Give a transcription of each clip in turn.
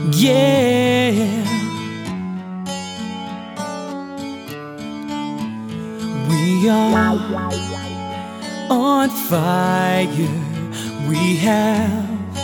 Yeah, we are on fire. We have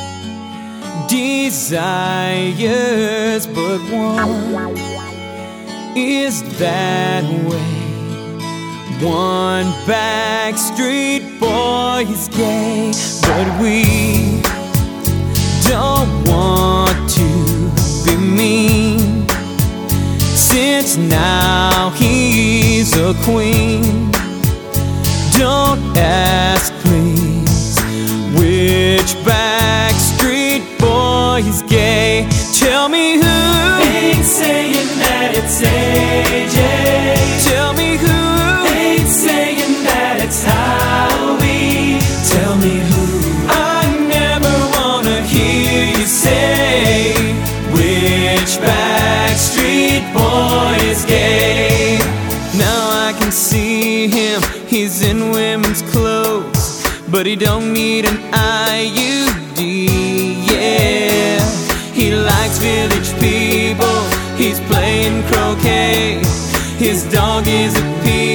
desires, but one is that way. One Backstreet Boy is gay, but we don't want to be mean, since now he's a queen. Don't ask, please, which Backstreet Boy is gay. Tell me who ain't saying that it's AJ. Tell me who ain't saying that it's Howie. Tell me who. I never wanna hear you say which Backstreet Boy is gay. Now I can see him, he's in women's clothes, but he don't need an IUD, yeah. He likes village people, he's playing croquet. His dog is a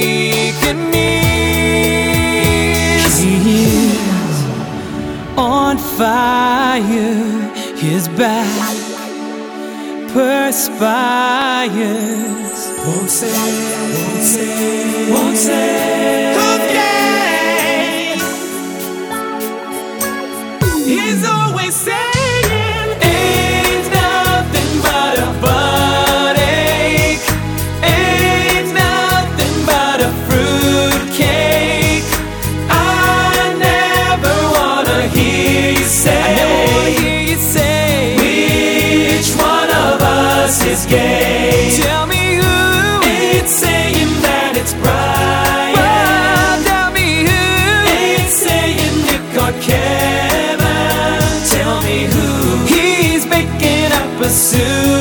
Pekingese. He is on fire, his back perspires. Won't say, won't say, won't say. Who's gay? He's always saying ain't nothing but a buttache, ain't nothing but a fruitcake. I never wanna hear you say, which one of us is gay. Tell me who Ain't saying that it's Brian. Tell me who Ain't saying Nick or Kevin. Tell me who. he's making up a suit.